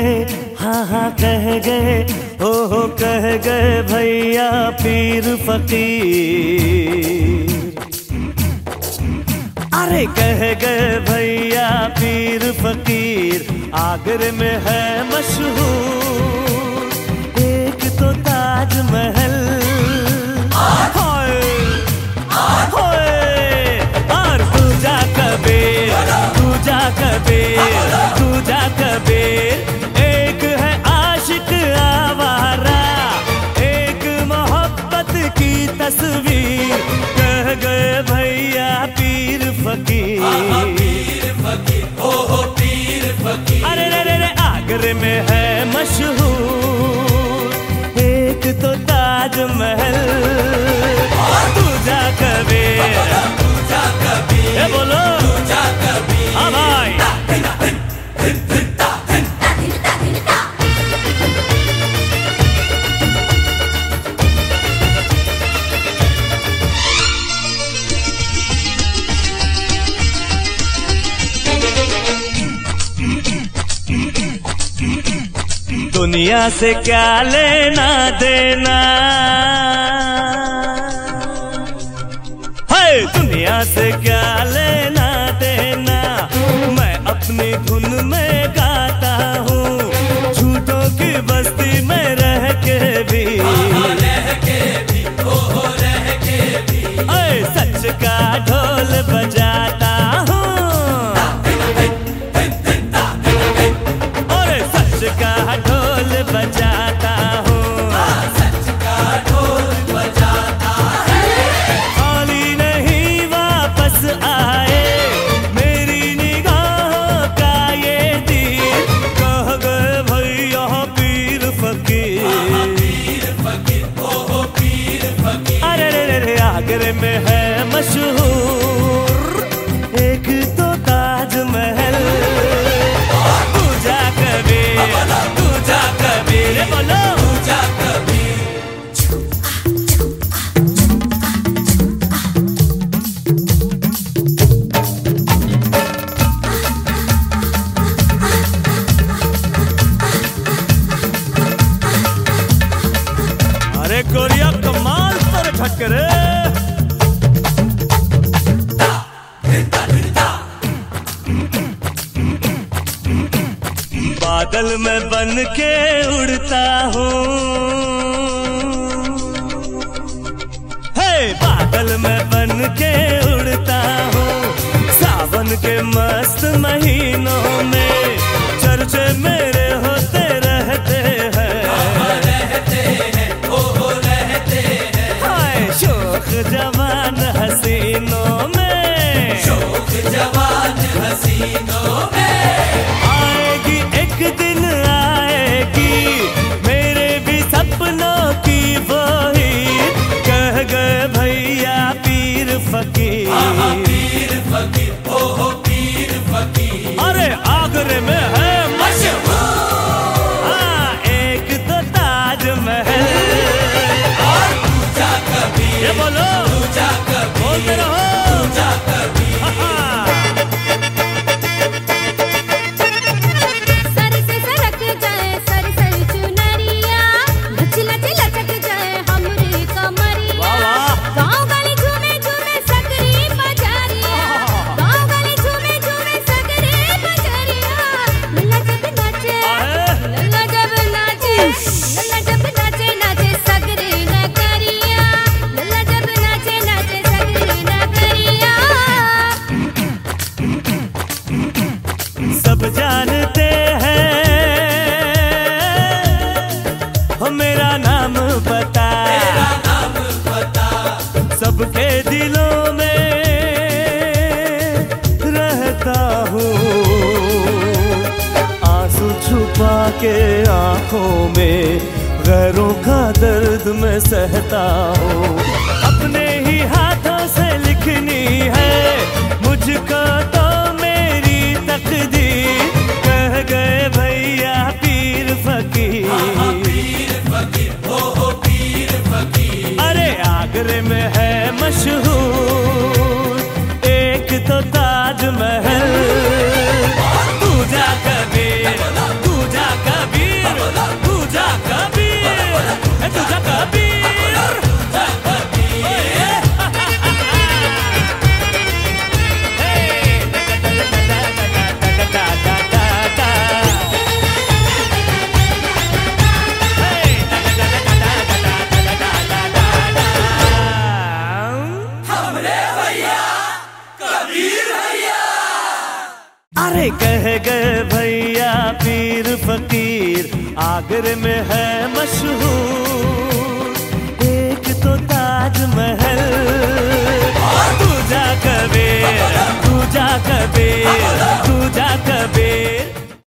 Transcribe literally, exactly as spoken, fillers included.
गए, हाँ हाँ कह गए, हो हो कह गए भैया पीर फकीर। अरे कह गए भैया पीर फकीर, आगरे में है मशहूर एक तो ताजमहल। दूजा कबीर, दूजा कबीर, दूजा कबीर, एक है आशिक आवारा, एक मोहब्बत की तस्वीर। कह गए भैया पीर फकीर, पीर फकीर, ओ हो पीर फकीर। अरे रे रे रे आगरे में है मशहूर एक तो ताजमहल। दूजा कबीर, दूजा कबीर, ए बोलो दूजा कबीर। हाँ भाई दुनिया से क्या लेना देना, है दुनिया से क्या लेना देना, मैं अपनी धुन में गाता हूँ झूठों की बस्ती में रह के भी, रह के भी, ओ रह के भी, ऐ सच का ढोल बजाता हूँ और सच का ढोल बजाता हूँ, सच का ढोल बजाता है। खाली नहीं वापस आए मेरी निगाहों का ये दीद। कह गए भैया पीर फकीर, पीर फकीर, ओ हो पीर फकीर। अरे रे रे रे आगरे में है मशहूर एक तो ताजमहल। दूजा कबीर, दूजा कबीर, बोलो दूजा कबीर। अरे कोरिया कमाल पर ठक्करे। बादल में बन के उड़ता हूँ, हे बादल में बन के उड़ता हूँ सावन के मस्त महीनों में। चर्चे मेरे होते रहते हैं, रहते हैं, ओ रहते हैं। हाय शोख जवान हसीनों में, शोख जवान हसीनों में। आएगी एक दिन आएगी मेरे भी सपनों की वही। कह गए भैया पीर फकीर, पीर फकीर, ओ हो पीर फकीर। अरे आगरे में है मशहूर हाँ एक तो ताजमहल और दूजा कबीर। ये बोलो दूजा कबीर, बोलते रहो दूजा कबीर। सब जानते हैं मेरा नाम बता, मेरा नाम बता। सबके दिलों में रहता हूँ आंसू छुपा के आंखों में, गैरों का दर्द में सहता हूँ। अपने ही हाथों से लिखनी है मुझको तो मेरी तकदीर। कह गए भैया पीर फकीर, पीर फकीर, ओ हो पीर फकीर। अरे आगरे में है मशहूर एक तो ताजमहल। दूजा कबीर, दूजा कबीर। अरे कह गए भैया पीर फकीर आगरे में है मशहूर।